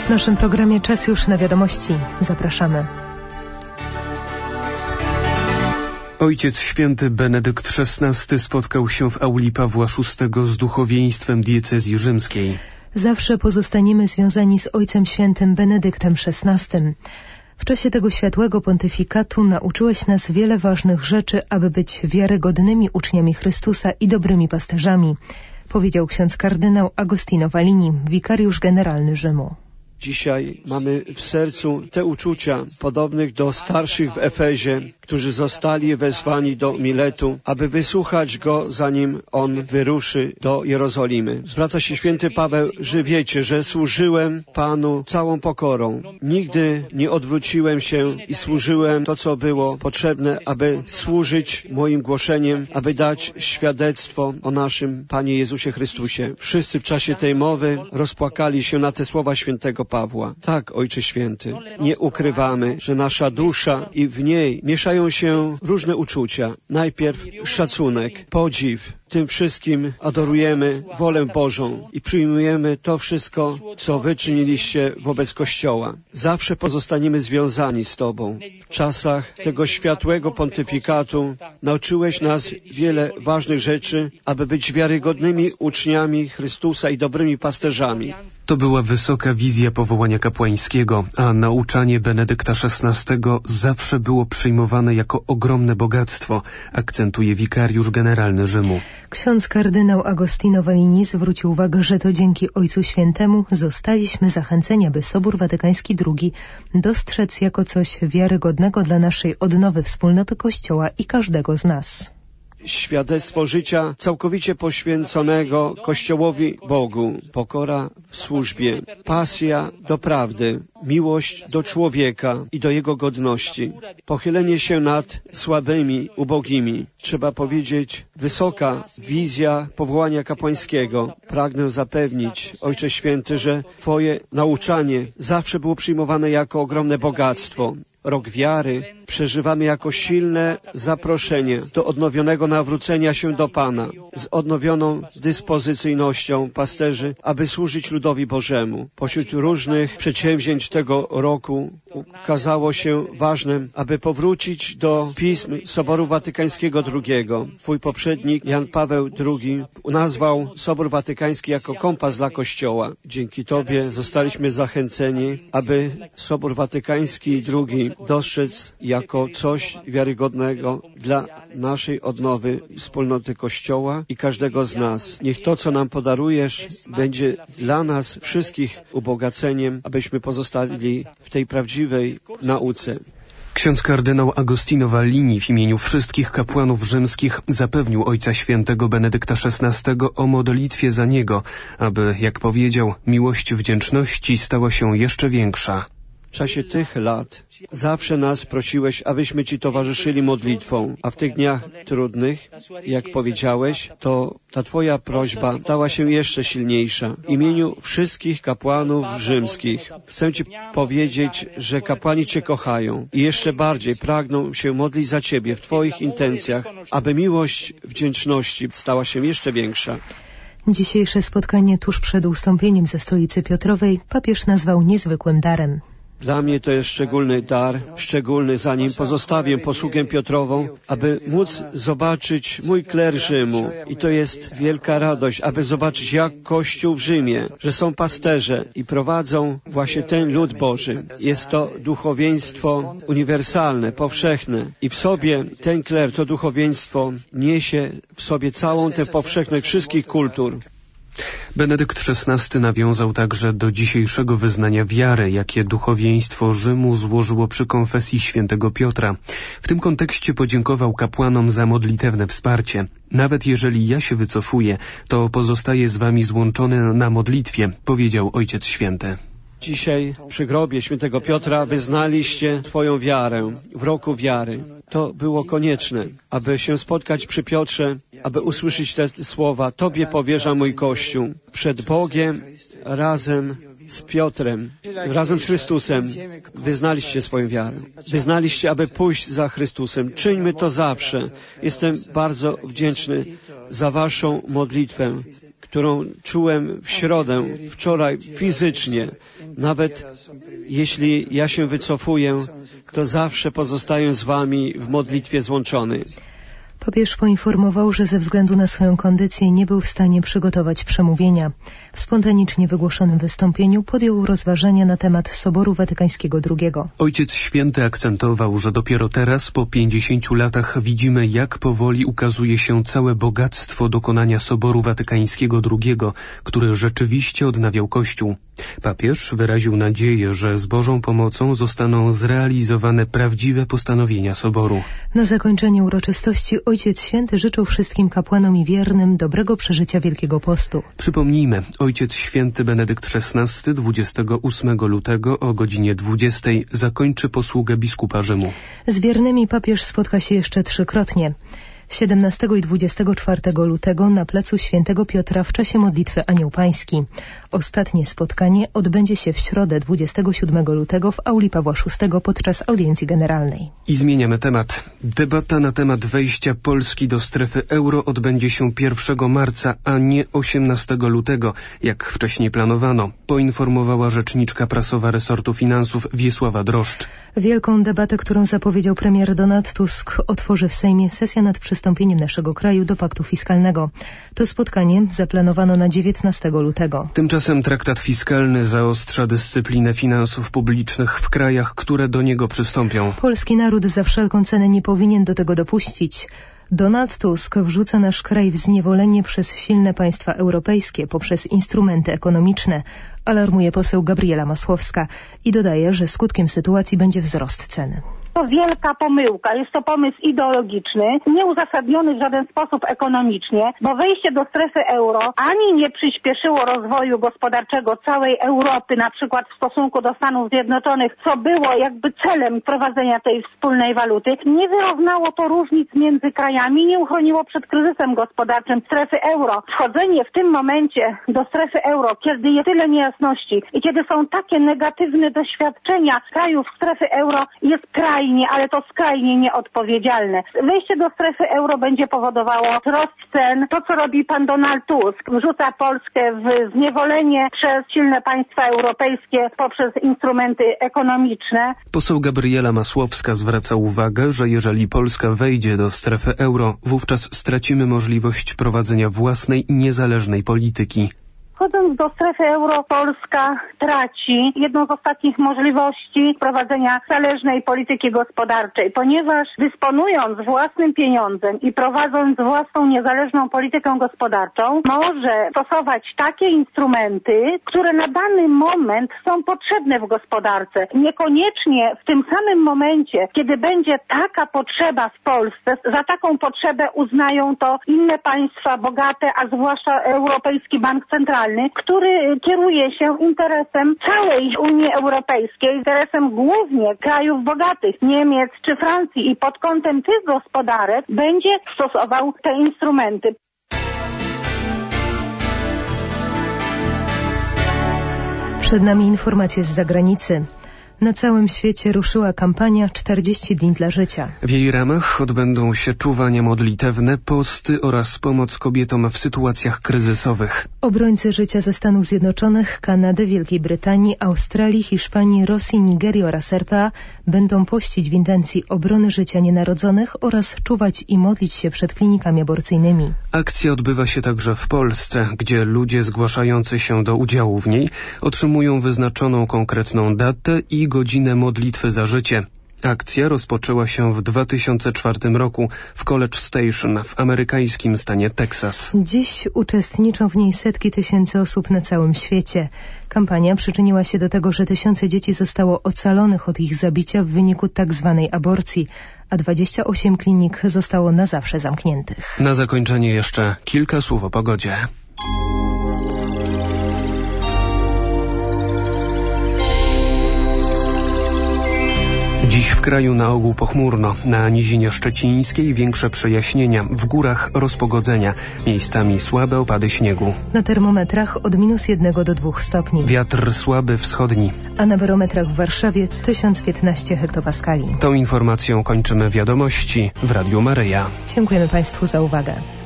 W naszym programie czas już na wiadomości. Zapraszamy. Ojciec Święty Benedykt XVI spotkał się w auli Pawła VI z duchowieństwem diecezji rzymskiej. Zawsze pozostaniemy związani z Ojcem Świętym Benedyktem XVI. W czasie tego światłego pontyfikatu nauczyłeś nas wiele ważnych rzeczy, aby być wiarygodnymi uczniami Chrystusa i dobrymi pasterzami, powiedział ksiądz kardynał Agostino Vallini, wikariusz generalny Rzymu. Dzisiaj mamy w sercu te uczucia podobnych do starszych w Efezie, którzy zostali wezwani do Miletu, aby wysłuchać Go, zanim On wyruszy do Jerozolimy. Zwraca się święty Paweł, że wiecie, że służyłem Panu całą pokorą. Nigdy nie odwróciłem się i służyłem to, co było potrzebne, aby służyć moim głoszeniem, aby dać świadectwo o naszym Panie Jezusie Chrystusie. Wszyscy w czasie tej mowy rozpłakali się na te słowa świętego Pawła. Tak, Ojcze Święty, nie ukrywamy, że nasza dusza i w niej mieszają się różne uczucia. Najpierw szacunek, podziw. Tym wszystkim adorujemy wolę Bożą i przyjmujemy to wszystko, co Wy czyniliście wobec Kościoła. Zawsze pozostaniemy związani z Tobą. W czasach tego światłego pontyfikatu nauczyłeś nas wiele ważnych rzeczy, aby być wiarygodnymi uczniami Chrystusa i dobrymi pasterzami. To była wysoka wizja powołania kapłańskiego, a nauczanie Benedykta XVI zawsze było przyjmowane jako ogromne bogactwo, akcentuje wikariusz generalny Rzymu. Ksiądz kardynał Agostino Vallini zwrócił uwagę, że to dzięki Ojcu Świętemu zostaliśmy zachęceni, aby Sobór Watykański II dostrzec jako coś wiarygodnego dla naszej odnowy wspólnoty Kościoła i każdego z nas. Świadectwo życia całkowicie poświęconego Kościołowi Bogu, pokora w służbie, pasja do prawdy, miłość do człowieka i do jego godności, pochylenie się nad słabymi, ubogimi. Trzeba powiedzieć, wysoka wizja powołania kapłańskiego. Pragnę zapewnić, Ojcze Święty, że Twoje nauczanie zawsze było przyjmowane jako ogromne bogactwo. Rok wiary przeżywamy jako silne zaproszenie do odnowionego nawrócenia się do Pana, z odnowioną dyspozycyjnością pasterzy, aby służyć ludowi Bożemu. Pośród różnych przedsięwzięć tego roku okazało się ważnym, aby powrócić do pism Soboru Watykańskiego II. Twój poprzednik, Jan Paweł II, nazwał Sobór Watykański jako kompas dla Kościoła. Dzięki Tobie zostaliśmy zachęceni, aby Sobór Watykański II dostrzec jako coś wiarygodnego dla naszej odnowy wspólnoty Kościoła i każdego z nas. Niech to, co nam podarujesz, będzie dla nas wszystkich ubogaceniem, abyśmy pozostali w tej prawdziwej nauce. Ksiądz kardynał Agostino Vallini w imieniu wszystkich kapłanów rzymskich zapewnił Ojca Świętego Benedykta XVI o modlitwie za niego, aby, jak powiedział, miłość wdzięczności stała się jeszcze większa. W czasie tych lat zawsze nas prosiłeś, abyśmy Ci towarzyszyli modlitwą, a w tych dniach trudnych, jak powiedziałeś, to ta Twoja prośba stała się jeszcze silniejsza. W imieniu wszystkich kapłanów rzymskich chcę Ci powiedzieć, że kapłani Cię kochają i jeszcze bardziej pragną się modlić za Ciebie w Twoich intencjach, aby miłość wdzięczności stała się jeszcze większa. Dzisiejsze spotkanie tuż przed ustąpieniem ze stolicy Piotrowej papież nazwał niezwykłym darem. Dla mnie to jest szczególny dar, szczególny, zanim pozostawię posługę Piotrową, aby móc zobaczyć mój kler Rzymu. I to jest wielka radość, aby zobaczyć, jak Kościół w Rzymie, że są pasterze i prowadzą właśnie ten lud Boży. Jest to duchowieństwo uniwersalne, powszechne i w sobie ten kler, to duchowieństwo niesie w sobie całą tę powszechność wszystkich kultur. Benedykt XVI nawiązał także do dzisiejszego wyznania wiary, jakie duchowieństwo Rzymu złożyło przy konfesji świętego Piotra. W tym kontekście podziękował kapłanom za modlitewne wsparcie. Nawet jeżeli ja się wycofuję, to pozostaję z wami złączony na modlitwie, powiedział Ojciec Święty. Dzisiaj przy grobie świętego Piotra wyznaliście Twoją wiarę w roku wiary. To było konieczne, aby się spotkać przy Piotrze, aby usłyszeć te słowa. Tobie powierzam mój Kościół. Przed Bogiem razem z Piotrem, razem z Chrystusem wyznaliście swoją wiarę. Wyznaliście, aby pójść za Chrystusem. Czyńmy to zawsze. Jestem bardzo wdzięczny za Waszą modlitwę, którą czułem w środę, wczoraj fizycznie. Nawet jeśli ja się wycofuję, to zawsze pozostaję z wami w modlitwie złączony. Papież poinformował, że ze względu na swoją kondycję nie był w stanie przygotować przemówienia. W spontanicznie wygłoszonym wystąpieniu podjął rozważania na temat Soboru Watykańskiego II. Ojciec Święty akcentował, że dopiero teraz, po 50 latach, widzimy, jak powoli ukazuje się całe bogactwo dokonania Soboru Watykańskiego II, który rzeczywiście odnawiał Kościół. Papież wyraził nadzieję, że z Bożą pomocą zostaną zrealizowane prawdziwe postanowienia Soboru. Na zakończenie uroczystości Ojciec Święty życzył wszystkim kapłanom i wiernym dobrego przeżycia Wielkiego Postu. Przypomnijmy, Ojciec Święty Benedykt XVI 28 lutego o godzinie 20 zakończy posługę biskupa Rzymu. Z wiernymi papież spotka się jeszcze trzykrotnie. 17 i 24 lutego na placu Świętego Piotra w czasie modlitwy Anioł Pański. Ostatnie spotkanie odbędzie się w środę 27 lutego w auli Pawła VI podczas audiencji generalnej. I zmieniamy temat. Debata na temat wejścia Polski do strefy euro odbędzie się 1 marca, a nie 18 lutego, jak wcześniej planowano, poinformowała rzeczniczka prasowa resortu finansów Wiesława Droszcz. Wielką debatę, którą zapowiedział premier Donald Tusk, otworzy w Sejmie sesja nad przystąpieniem naszego kraju do paktu fiskalnego. To spotkanie zaplanowano na 19 lutego. Tymczasem traktat fiskalny zaostrza dyscyplinę finansów publicznych w krajach, które do niego przystąpią. Polski naród za wszelką cenę nie powinien do tego dopuścić. Donald Tusk wrzuca nasz kraj w zniewolenie przez silne państwa europejskie poprzez instrumenty ekonomiczne, alarmuje poseł Gabriela Masłowska i dodaje, że skutkiem sytuacji będzie wzrost ceny. To wielka pomyłka. Jest to pomysł ideologiczny, nieuzasadniony w żaden sposób ekonomicznie, bo wejście do strefy euro ani nie przyspieszyło rozwoju gospodarczego całej Europy, na przykład w stosunku do Stanów Zjednoczonych, co było jakby celem prowadzenia tej wspólnej waluty. Nie wyrównało to różnic między krajami, nie uchroniło przed kryzysem gospodarczym strefy euro. Wchodzenie w tym momencie do strefy euro, kiedy jest tyle niejasności i kiedy są takie negatywne doświadczenia krajów strefy euro, jest ale to skrajnie nieodpowiedzialne. Wejście do strefy euro będzie powodowało wzrost cen. To, co robi pan Donald Tusk, wrzuca Polskę w zniewolenie przez silne państwa europejskie poprzez instrumenty ekonomiczne. Poseł Gabriela Masłowska zwraca uwagę, że jeżeli Polska wejdzie do strefy euro, wówczas stracimy możliwość prowadzenia własnej, niezależnej polityki. Wchodząc do strefy euro, Polska traci jedną z ostatnich możliwości prowadzenia zależnej polityki gospodarczej, ponieważ dysponując własnym pieniądzem i prowadząc własną niezależną politykę gospodarczą, może stosować takie instrumenty, które na dany moment są potrzebne w gospodarce. Niekoniecznie w tym samym momencie, kiedy będzie taka potrzeba w Polsce, za taką potrzebę uznają to inne państwa bogate, a zwłaszcza Europejski Bank Centralny, który kieruje się interesem całej Unii Europejskiej, interesem głównie krajów bogatych, Niemiec czy Francji i pod kątem tych gospodarek będzie stosował te instrumenty. Przed nami informacje z zagranicy. Na całym świecie ruszyła kampania 40 dni dla życia. W jej ramach odbędą się czuwania modlitewne, posty oraz pomoc kobietom w sytuacjach kryzysowych. Obrońcy życia ze Stanów Zjednoczonych, Kanady, Wielkiej Brytanii, Australii, Hiszpanii, Rosji, Nigerii oraz RPA będą pościć w intencji obrony życia nienarodzonych oraz czuwać i modlić się przed klinikami aborcyjnymi. Akcja odbywa się także w Polsce, gdzie ludzie zgłaszający się do udziału w niej otrzymują wyznaczoną konkretną datę i godzinę modlitwy za życie. Akcja rozpoczęła się w 2004 roku w College Station w amerykańskim stanie Teksas. Dziś uczestniczą w niej setki tysięcy osób na całym świecie. Kampania przyczyniła się do tego, że tysiące dzieci zostało ocalonych od ich zabicia w wyniku tzw. aborcji, a 28 klinik zostało na zawsze zamkniętych. Na zakończenie jeszcze kilka słów o pogodzie. Dziś w kraju na ogół pochmurno, na nizinie szczecińskiej większe przejaśnienia, w górach rozpogodzenia, miejscami słabe opady śniegu. Na termometrach od -1 do 2 stopni. Wiatr słaby wschodni. A na barometrach w Warszawie 1015 hektopaskali. Tą informacją kończymy wiadomości w Radiu Maryja. Dziękujemy Państwu za uwagę.